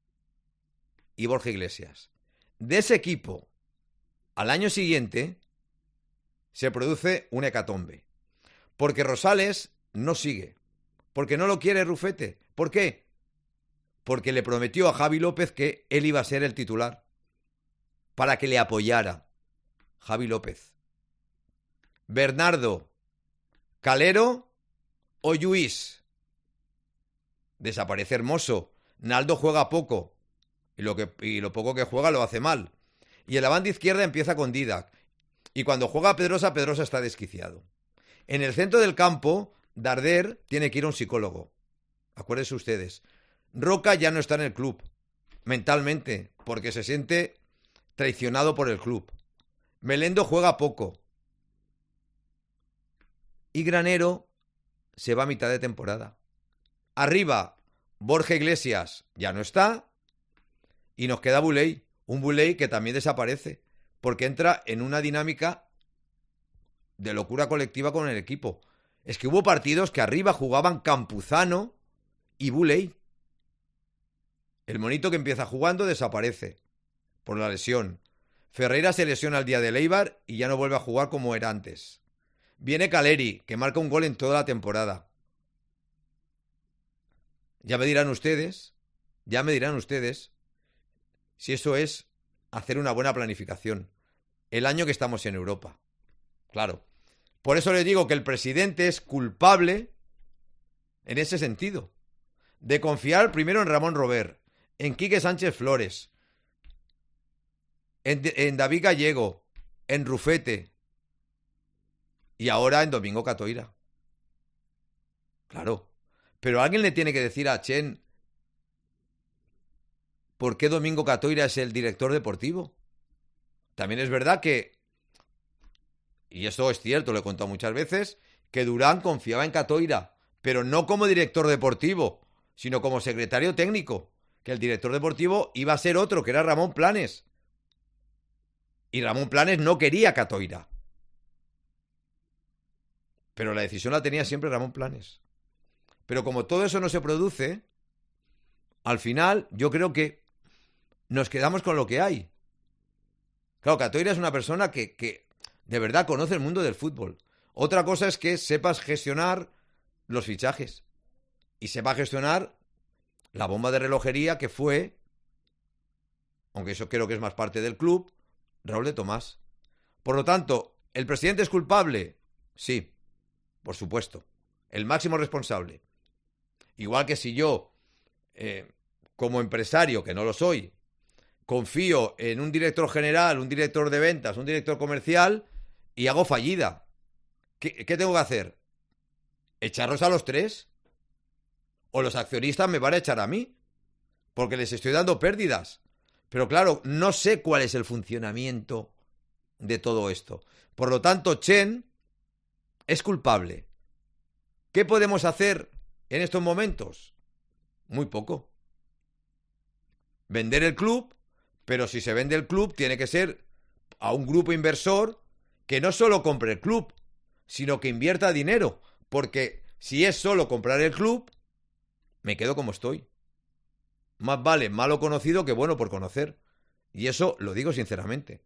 y Borja Iglesias. De ese equipo, al año siguiente, se produce un hecatombe. Porque Rosales no sigue. Porque no lo quiere Rufete. ¿Por qué? Porque le prometió a Javi López que él iba a ser el titular. Para que le apoyara Javi López. Bernardo, Calero o Lluís. Desaparece Hermoso. Naldo juega poco. Y lo poco que juega lo hace mal. Y en la banda izquierda empieza con Didac. Y cuando juega Pedrosa, Pedrosa está desquiciado. En el centro del campo, Darder tiene que ir a un psicólogo. Acuérdense ustedes. Roca ya no está en el club. Mentalmente. Porque se siente traicionado por el club. Melendo juega poco. Y Granero se va a mitad de temporada. Arriba, Borja Iglesias ya no está. Y nos queda Buley, un Buley que también desaparece, porque entra en una dinámica de locura colectiva con el equipo. Es que hubo partidos que arriba jugaban Campuzano y Buley. El monito que empieza jugando desaparece por la lesión. Ferreira se lesiona el día de Eibar y ya no vuelve a jugar como era antes. Viene Caleri, que marca un gol en toda la temporada. Ya me dirán ustedes si eso es hacer una buena planificación. El año que estamos en Europa. Claro. Por eso les digo que el presidente es culpable en ese sentido. De confiar primero en Ramón Robert, en Quique Sánchez Flores, en David Gallego, en Rufete y ahora en Domingo Catoira. Claro. Pero alguien le tiene que decir a Chen ¿por qué Domingo Catoira es el director deportivo? También es verdad que, y esto es cierto, lo he contado muchas veces, que Durán confiaba en Catoira, pero no como director deportivo, sino como secretario técnico, que el director deportivo iba a ser otro, que era Ramón Planes. Y Ramón Planes no quería a Catoira. Pero la decisión la tenía siempre Ramón Planes. Pero como todo eso no se produce, al final yo creo que nos quedamos con lo que hay. Claro, Catoira es una persona que de verdad conoce el mundo del fútbol. Otra cosa es que sepas gestionar los fichajes y sepa gestionar la bomba de relojería que fue, aunque eso creo que es más parte del club, Raúl de Tomás. Por lo tanto, ¿el presidente es culpable? Sí, por supuesto. El máximo responsable. Igual que si yo, como empresario, que no lo soy, confío en un director general, un director de ventas, un director comercial y hago fallida. ¿Qué tengo que hacer? ¿Echarlos a los tres? ¿O los accionistas me van a echar a mí? Porque les estoy dando pérdidas. Pero claro, no sé cuál es el funcionamiento de todo esto. Por lo tanto, Chen es culpable. ¿Qué podemos hacer en estos momentos? Muy poco. Vender el club, pero si se vende el club tiene que ser a un grupo inversor que no solo compre el club, sino que invierta dinero. Porque si es solo comprar el club, me quedo como estoy. Más vale malo conocido que bueno por conocer. Y eso lo digo sinceramente.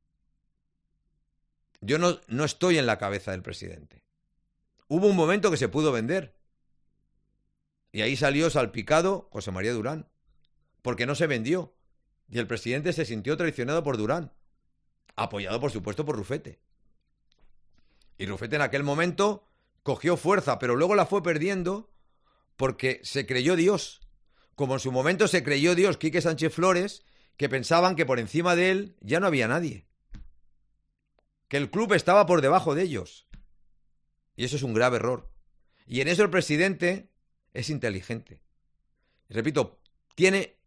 Yo no estoy en la cabeza del presidente. Hubo un momento que se pudo vender. Y ahí salió salpicado José María Durán. Porque no se vendió. Y el presidente se sintió traicionado por Durán. Apoyado, por supuesto, por Rufete. Y Rufete en aquel momento cogió fuerza, pero luego la fue perdiendo porque se creyó Dios. Como en su momento se creyó Dios Quique Sánchez Flores, que pensaban que por encima de él ya no había nadie. Que el club estaba por debajo de ellos. Y eso es un grave error. Y en eso el presidente es inteligente. Y repito, tiene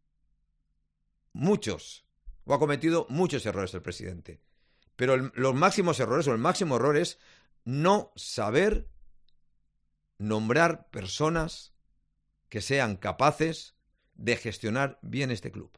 muchos, o ha cometido muchos errores el presidente. Pero los máximos errores, o el máximo error es no saber nombrar personas que sean capaces de gestionar bien este club.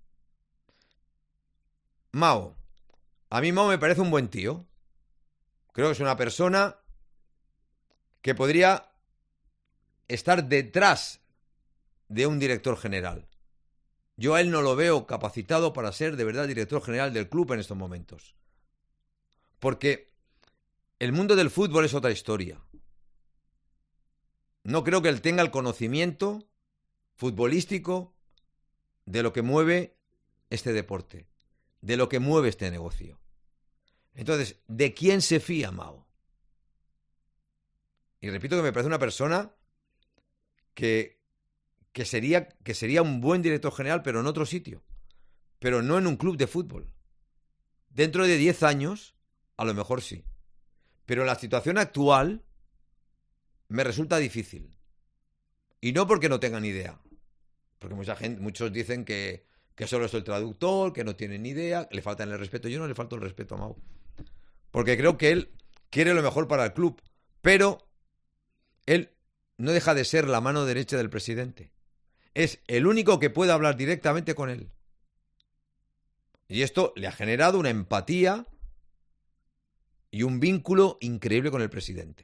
Mao. A mí Mao me parece un buen tío. Creo que es una persona que podría estar detrás de un director general. Yo a él no lo veo capacitado para ser de verdad director general del club en estos momentos. Porque el mundo del fútbol es otra historia. No creo que él tenga el conocimiento futbolístico de lo que mueve este deporte, de lo que mueve este negocio. Entonces, ¿de quién se fía Mao? Y repito que me parece una persona que sería un buen director general, pero en otro sitio. Pero no en un club de fútbol. Dentro de 10 años, a lo mejor sí. Pero la situación actual me resulta difícil. Y no porque no tengan idea. Porque muchos dicen que solo es el traductor, que no tienen ni idea, que le faltan el respeto. Yo no le falto el respeto a Mao. Porque creo que él quiere lo mejor para el club. Pero él no deja de ser la mano derecha del presidente. Es el único que puede hablar directamente con él. Y esto le ha generado una empatía y un vínculo increíble con el presidente.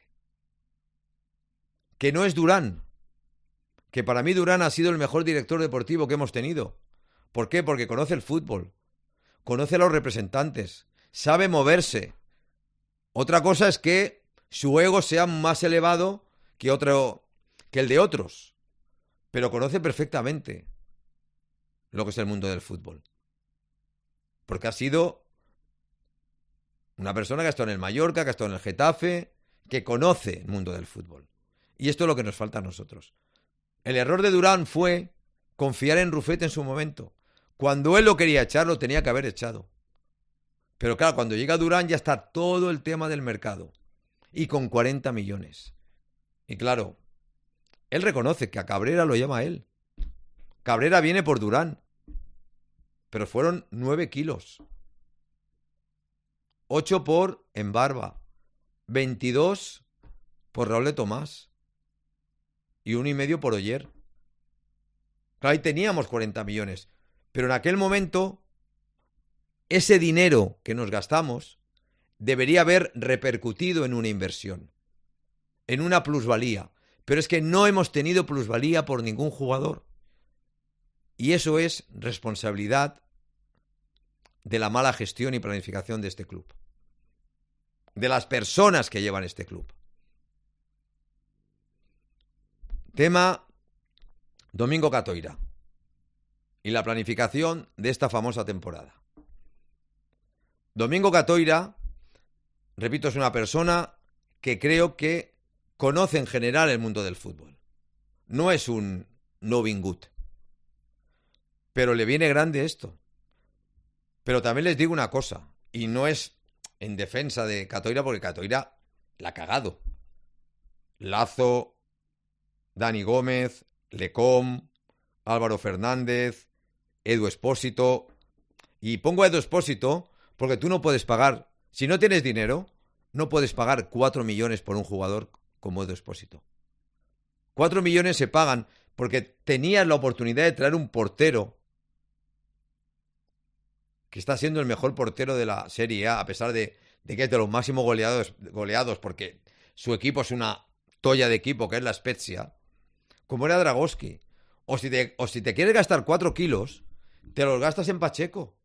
Que no es Durán. Que para mí Durán ha sido el mejor director deportivo que hemos tenido. ¿Por qué? Porque conoce el fútbol. Conoce a los representantes. Sabe moverse. Otra cosa es que su ego sea más elevado que el de otros. Pero conoce perfectamente lo que es el mundo del fútbol. Porque ha sido una persona que ha estado en el Mallorca, que ha estado en el Getafe, que conoce el mundo del fútbol. Y esto es lo que nos falta a nosotros. El error de Durán fue confiar en Rufete en su momento. Cuando él lo quería echar, lo tenía que haber echado. Pero claro, cuando llega Durán ya está todo el tema del mercado. Y con 40 millones. Y claro, él reconoce que a Cabrera lo llama él. Cabrera viene por Durán. Pero fueron 9 kilos. 8 por Embarba. 22 por Raúl de Tomás. Y 1,5 por Oyer. Claro, ahí teníamos 40 millones. Pero en aquel momento, ese dinero que nos gastamos debería haber repercutido en una inversión. En una plusvalía. Pero es que no hemos tenido plusvalía por ningún jugador. Y eso es responsabilidad de la mala gestión y planificación de este club. De las personas que llevan este club. Tema Domingo Catoira y la planificación de esta famosa temporada. Domingo Catoira, repito, es una persona que creo que conoce en general el mundo del fútbol. No es un Novin Good. Pero le viene grande esto. Pero también les digo una cosa, y no es en defensa de Catoira, porque Catoira la ha cagado. Lazo, Dani Gómez, Lecom, Álvaro Fernández, Edu Expósito. Y pongo a Edu Expósito porque tú no puedes pagar, si no tienes dinero, no puedes pagar 4 millones por un jugador como Edu Expósito. 4 millones se pagan porque tenías la oportunidad de traer un portero que está siendo el mejor portero de la Serie A pesar de que es de los máximos goleados, porque su equipo es una toalla de equipo, que es la Spezia, como era Dragowski. O si te quieres gastar 4 kilos, te los gastas en Pacheco.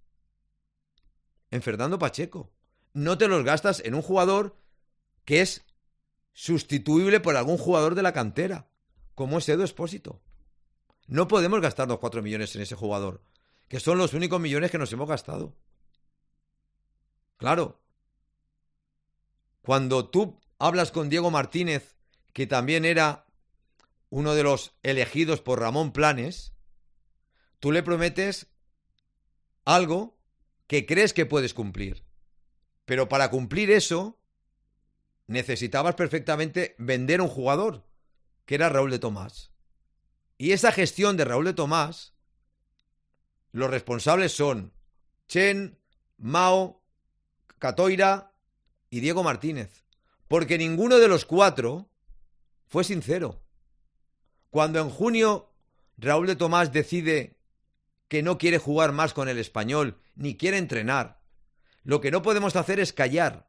En Fernando Pacheco. No te los gastas en un jugador que es sustituible por algún jugador de la cantera, como es Edu Expósito. No podemos gastarnos 4 millones en ese jugador, que son los únicos millones que nos hemos gastado. Claro. Cuando tú hablas con Diego Martínez, que también era uno de los elegidos por Ramón Planes, tú le prometes algo que crees que puedes cumplir. Pero para cumplir eso, necesitabas perfectamente vender un jugador, que era Raúl de Tomás. Y esa gestión de Raúl de Tomás, los responsables son Chen, Mao, Catoira y Diego Martínez. Porque ninguno de los 4 fue sincero. Cuando en junio Raúl de Tomás decide que no quiere jugar más con el Español, ni quiere entrenar, lo que no podemos hacer es callar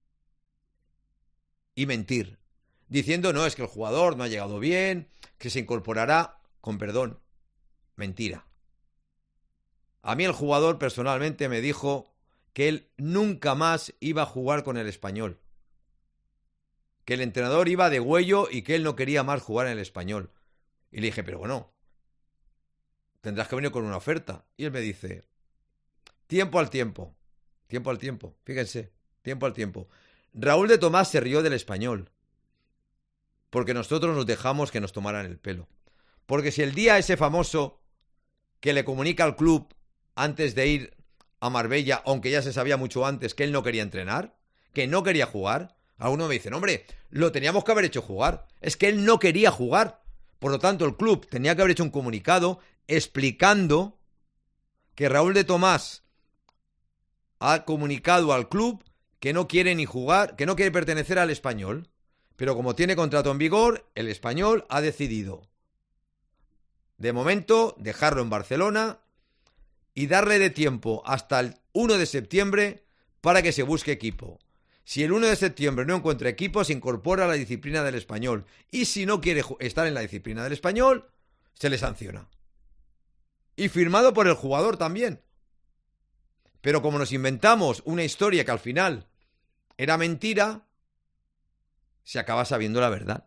y mentir, diciendo no, es que el jugador no ha llegado bien, que se incorporará, con perdón, mentira. A mí el jugador personalmente me dijo que él nunca más iba a jugar con el Español, que el entrenador iba de huello y que él no quería más jugar en el Español. Y le dije, pero bueno, tendrás que venir con una oferta. Y él me dice, tiempo al tiempo, fíjense, tiempo al tiempo. Raúl de Tomás se rió del Español, porque nosotros nos dejamos que nos tomaran el pelo. Porque si el día ese famoso que le comunica al club antes de ir a Marbella, aunque ya se sabía mucho antes que él no quería entrenar, que no quería jugar, alguno me dice, no, hombre, lo teníamos que haber hecho jugar. Es que él no quería jugar. Por lo tanto, el club tenía que haber hecho un comunicado explicando que Raúl de Tomás ha comunicado al club que no quiere ni jugar, que no quiere pertenecer al Español. Pero como tiene contrato en vigor, el Español ha decidido, de momento, dejarlo en Barcelona y darle de tiempo hasta el 1 de septiembre para que se busque equipo. Si el 1 de septiembre no encuentra equipo, se incorpora a la disciplina del Español. Y si no quiere estar en la disciplina del Español, se le sanciona. Y firmado por el jugador también. Pero como nos inventamos una historia que al final era mentira, se acaba sabiendo la verdad.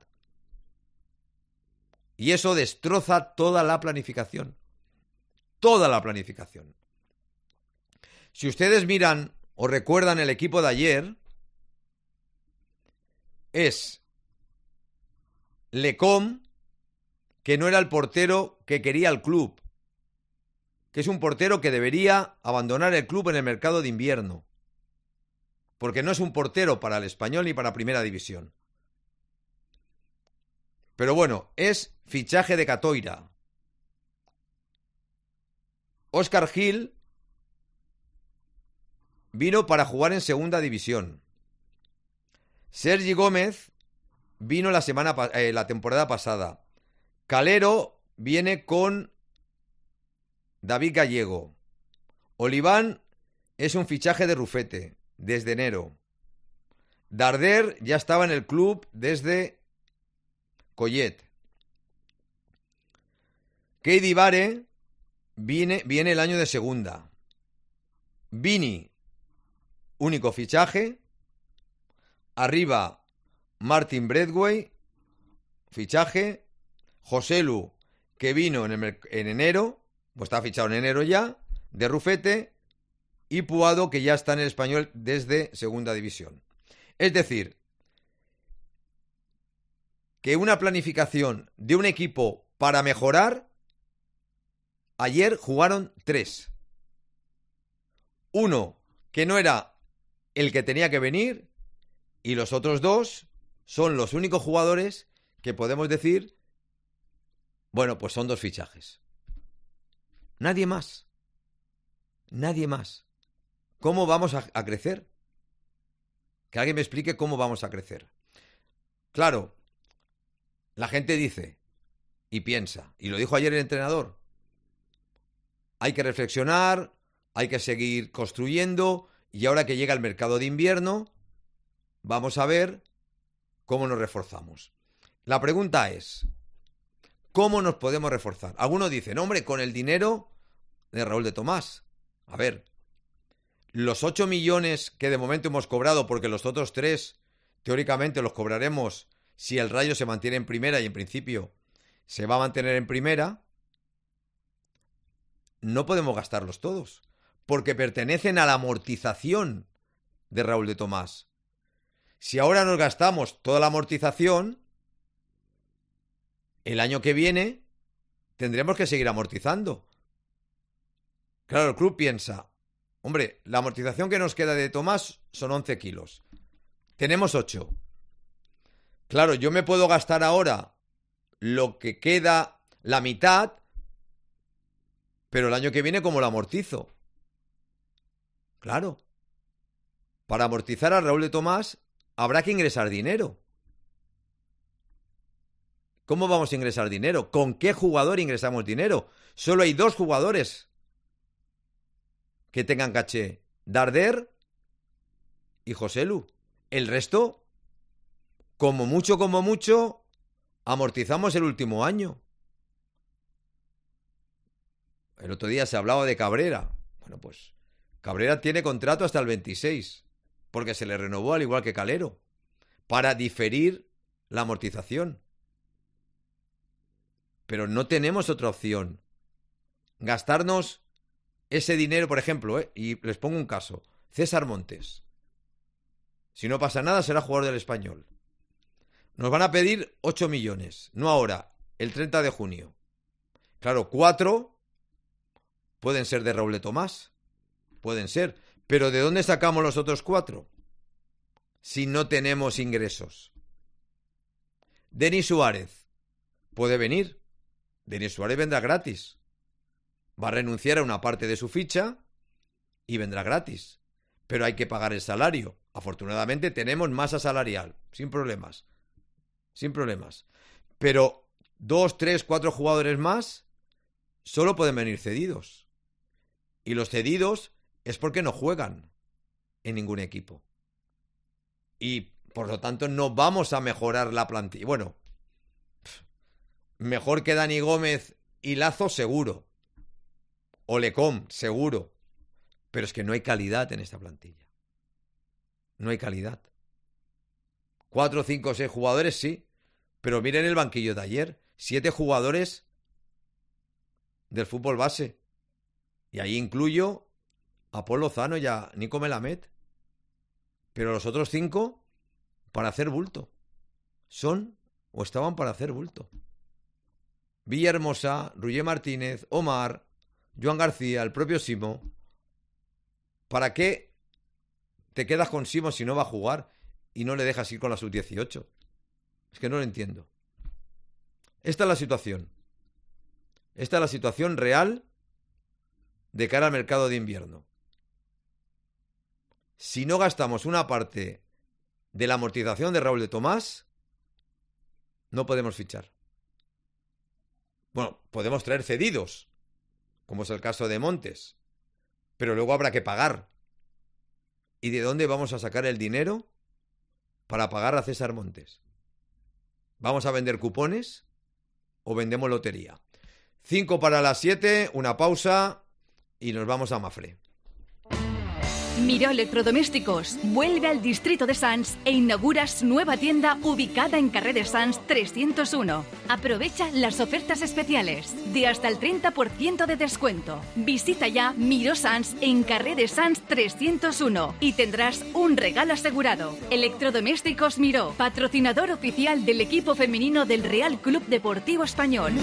Y eso destroza toda la planificación. Toda la planificación. Si ustedes miran o recuerdan el equipo de ayer, es Lecom, que no era el portero que quería el club, que es un portero que debería abandonar el club en el mercado de invierno, porque no es un portero para el Español ni para Primera División. Pero bueno, es fichaje de Catoira. Óscar Gil vino para jugar en Segunda División. Sergi Gómez vino la temporada pasada. Calero viene con David Gallego. Oliván es un fichaje de Rufete desde enero. Darder ya estaba en el club desde Collet. Keidi Bare viene el año de segunda. Vini, único fichaje. Arriba, Martin Braithwaite, fichaje. Joselu, que vino en enero, pues está fichado en enero ya, de Rufete. Y Puado, que ya está en el Español desde segunda división. Es decir, que una planificación de un equipo para mejorar, ayer jugaron 3. Uno que no era el que tenía que venir, y los otros 2 son los únicos jugadores que podemos decir, bueno, pues son 2 fichajes. Nadie más. Nadie más. ¿Cómo vamos a crecer? Que alguien me explique cómo vamos a crecer. Claro, la gente dice y piensa, y lo dijo ayer el entrenador, hay que reflexionar, hay que seguir construyendo, y ahora que llega el mercado de invierno, vamos a ver cómo nos reforzamos. La pregunta es, ¿cómo nos podemos reforzar? Algunos dicen, hombre, con el dinero de Raúl de Tomás. A ver, los 8 millones que de momento hemos cobrado, porque los otros 3 teóricamente los cobraremos si el Rayo se mantiene en primera, y en principio se va a mantener en primera, no podemos gastarlos todos, porque pertenecen a la amortización de Raúl de Tomás. Si ahora nos gastamos toda la amortización, el año que viene tendremos que seguir amortizando. Claro, el club piensa, hombre, la amortización que nos queda de Tomás son 11 kilos. Tenemos 8. Claro, yo me puedo gastar ahora lo que queda, la mitad, pero el año que viene, ¿cómo lo amortizo? Claro. Para amortizar a Raúl de Tomás habrá que ingresar dinero. ¿Cómo vamos a ingresar dinero? ¿Con qué jugador ingresamos dinero? Solo hay 2 jugadores que tengan caché. Darder y Joselu. El resto, como mucho, amortizamos el último año. El otro día se hablaba de Cabrera. Bueno, pues Cabrera tiene contrato hasta el 26, porque se le renovó al igual que Calero, para diferir la amortización. Pero no tenemos otra opción. Gastarnos ese dinero, por ejemplo, y les pongo un caso. César Montes. Si no pasa nada, será jugador del Español. Nos van a pedir 8 millones. No ahora, el 30 de junio. Claro, 4 pueden ser de Raúl de Tomás. Pueden ser. Pero ¿de dónde sacamos los otros 4? Si no tenemos ingresos. Denis Suárez puede venir. Denis Suárez vendrá gratis. Va a renunciar a una parte de su ficha y vendrá gratis. Pero hay que pagar el salario. Afortunadamente tenemos masa salarial, sin problemas. Sin problemas. Pero 2, 3, 4 jugadores más solo pueden venir cedidos. Y los cedidos es porque no juegan en ningún equipo. Y por lo tanto no vamos a mejorar la plantilla. Bueno, mejor que Dani Gómez y Lazo seguro. O Lecom seguro. Pero es que no hay calidad en esta plantilla. No hay calidad. 4, 5, 6 jugadores sí. Pero miren el banquillo de ayer. 7 jugadores del fútbol base. Y ahí incluyo a Paul Lozano y a Nico Melamed. Pero los otros 5 para hacer bulto. Son o estaban para hacer bulto. Villahermosa, Roger Martínez, Omar, Joan García, el propio Simo. ¿Para qué te quedas con Simo si no va a jugar y no le dejas ir con la sub-18? Es que no lo entiendo. Esta es la situación. Esta es la situación real de cara al mercado de invierno. Si no gastamos una parte de la amortización de Raúl de Tomás, no podemos fichar. Bueno, podemos traer cedidos, como es el caso de Montes, pero luego habrá que pagar. ¿Y de dónde vamos a sacar el dinero para pagar a César Montes? ¿Vamos a vender cupones o vendemos lotería? 5 para las 7, una pausa y nos vamos a Mafre. Miró Electrodomésticos vuelve al distrito de Sants e inaugura su nueva tienda ubicada en Carrer de Sants 301. Aprovecha las ofertas especiales de hasta el 30% de descuento. Visita ya Miró Sants en Carrer de Sants 301 y tendrás un regalo asegurado. Electrodomésticos Miró, patrocinador oficial del equipo femenino del Real Club Deportivo Español.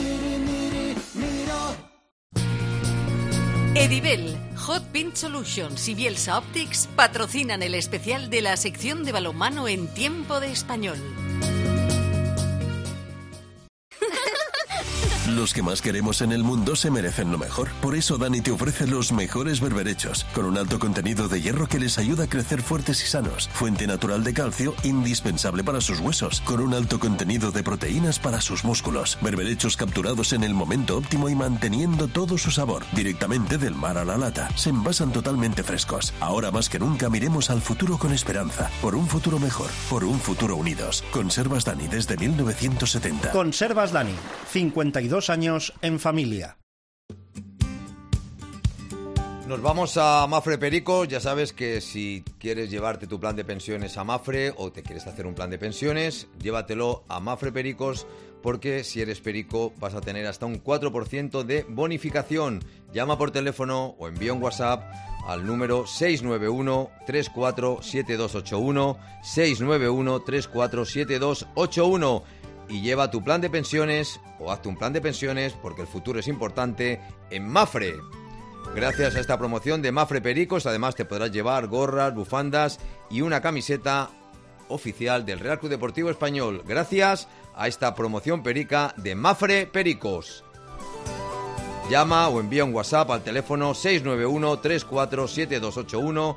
Edibel, Hot Pin Solutions y Bielsa Optics patrocinan el especial de la sección de balonmano en Tiempo de Español. Los que más queremos en el mundo se merecen lo mejor. Por eso Dani te ofrece los mejores berberechos, con un alto contenido de hierro que les ayuda a crecer fuertes y sanos. Fuente natural de calcio, indispensable para sus huesos, con un alto contenido de proteínas para sus músculos. Berberechos capturados en el momento óptimo y manteniendo todo su sabor. Directamente del mar a la lata. Se envasan totalmente frescos. Ahora más que nunca miremos al futuro con esperanza. Por un futuro mejor. Por un futuro unidos. Conservas Dani desde 1970. Conservas Dani, 52 años en familia. Nos vamos a Mafre Pericos. Ya sabes que si quieres llevarte tu plan de pensiones a Mafre o te quieres hacer un plan de pensiones, llévatelo a Mafre Pericos, porque si eres perico vas a tener hasta un 4% de bonificación. Llama por teléfono o envía un WhatsApp al número 691-347281, 691-347281 y lleva tu plan de pensiones o hazte un plan de pensiones, porque el futuro es importante, en Mafre. Gracias a esta promoción de Mafre Pericos, además te podrás llevar gorras, bufandas y una camiseta oficial del Real Club Deportivo Español, gracias a esta promoción perica de Mafre Pericos. Llama o envía un WhatsApp al teléfono 691-347281,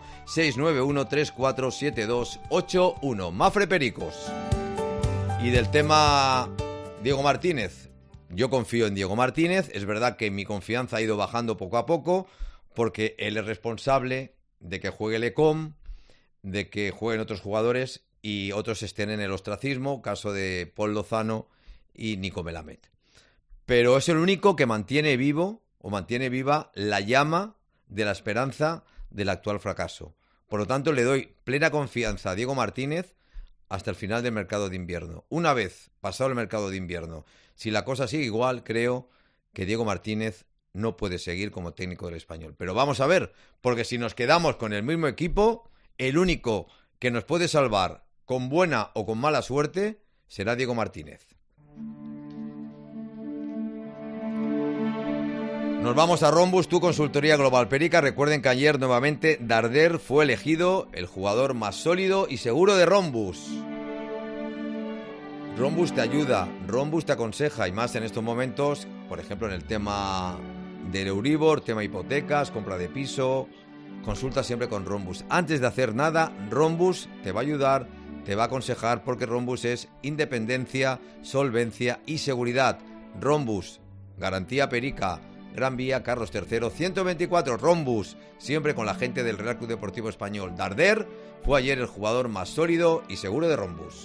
691-347281. Mafre Pericos. Y del tema Diego Martínez, yo confío en Diego Martínez. Es verdad que mi confianza ha ido bajando poco a poco, porque él es responsable de que juegue Lecom, de que jueguen otros jugadores y otros estén en el ostracismo, caso de Paul Lozano y Nico Melamed. Pero es el único que mantiene vivo o mantiene viva la llama de la esperanza del actual fracaso. Por lo tanto, le doy plena confianza a Diego Martínez hasta el final del mercado de invierno. Una vez pasado el mercado de invierno, si la cosa sigue igual, creo que Diego Martínez no puede seguir como técnico del Español. Pero vamos a ver, porque si nos quedamos con el mismo equipo, el único que nos puede salvar con buena o con mala suerte será Diego Martínez. Nos vamos a Rhombus, tu consultoría global perica. Recuerden que ayer nuevamente Darder fue elegido el jugador más sólido y seguro de Rhombus. Rhombus te ayuda, Rhombus te aconseja, y más en estos momentos, por ejemplo en el tema del Euribor, tema hipotecas, compra de piso. Consulta siempre con Rhombus. Antes de hacer nada, Rhombus te va a ayudar, te va a aconsejar, porque Rhombus es independencia, solvencia y seguridad. Rhombus, garantía perica. Gran Vía, Carlos III, 124, Rhombus, siempre con la gente del Real Club Deportivo Español. Darder fue ayer el jugador más sólido y seguro de Rhombus.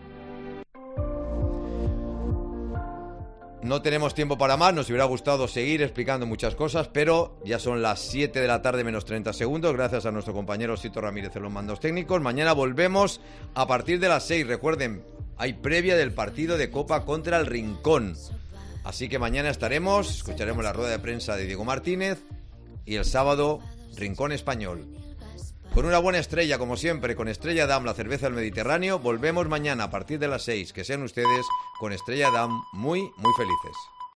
No tenemos tiempo para más, nos hubiera gustado seguir explicando muchas cosas, pero ya son las 7 de la tarde menos 30 segundos, gracias a nuestro compañero Sito Ramírez en los mandos técnicos. Mañana volvemos a partir de las 6, recuerden, hay previa del partido de Copa contra el Rincón. Así que mañana escucharemos la rueda de prensa de Diego Martínez y el sábado Rincón Español. Con una buena estrella, como siempre, con Estrella Damm, la cerveza del Mediterráneo. Volvemos mañana a partir de las 6. Que sean ustedes con Estrella Damm muy, muy felices.